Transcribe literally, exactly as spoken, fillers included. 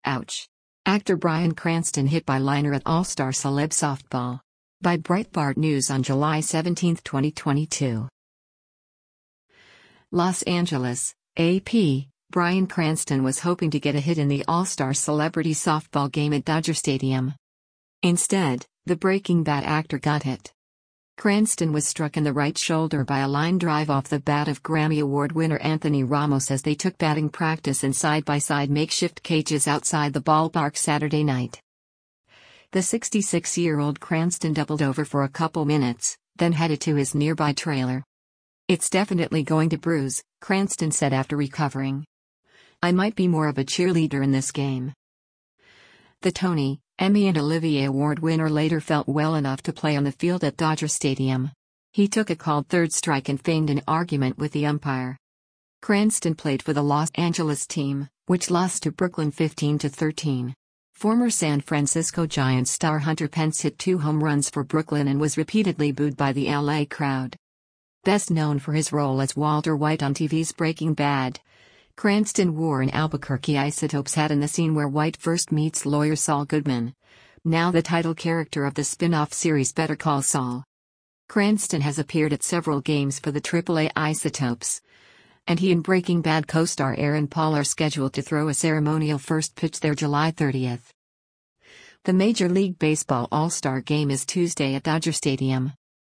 Ouch. Actor Bryan Cranston hit by liner at All-Star Celeb Softball. By Breitbart News on July seventeenth, twenty twenty-two. Los Angeles, A P. Bryan Cranston was hoping to get a hit in the All-Star Celebrity Softball game at Dodger Stadium. Instead, the Breaking Bad actor got hit. Cranston was struck in the right shoulder by a line drive off the bat of Grammy Award winner Anthony Ramos as they took batting practice in side-by-side makeshift cages outside the ballpark Saturday night. The sixty-six-year-old Cranston doubled over for a couple minutes, then headed to his nearby trailer. "It's definitely going to bruise," Cranston said after recovering. "I might be more of a cheerleader in this game." The Tony, Emmy and Olivier Award winner later felt well enough to play on the field at Dodger Stadium. He took a called third strike and feigned an argument with the umpire. Cranston played for the Los Angeles team, which lost to Brooklyn fifteen to thirteen. Former San Francisco Giants star Hunter Pence hit two home runs for Brooklyn and was repeatedly booed by the L A crowd. Best known for his role as Walter White on T V's Breaking Bad, Cranston wore an Albuquerque Isotopes hat in the scene where White first meets lawyer Saul Goodman, now the title character of the spin-off series Better Call Saul. Cranston has appeared at several games for the triple A Isotopes, and he and Breaking Bad co-star Aaron Paul are scheduled to throw a ceremonial first pitch there July thirtieth. The Major League Baseball All-Star Game is Tuesday at Dodger Stadium.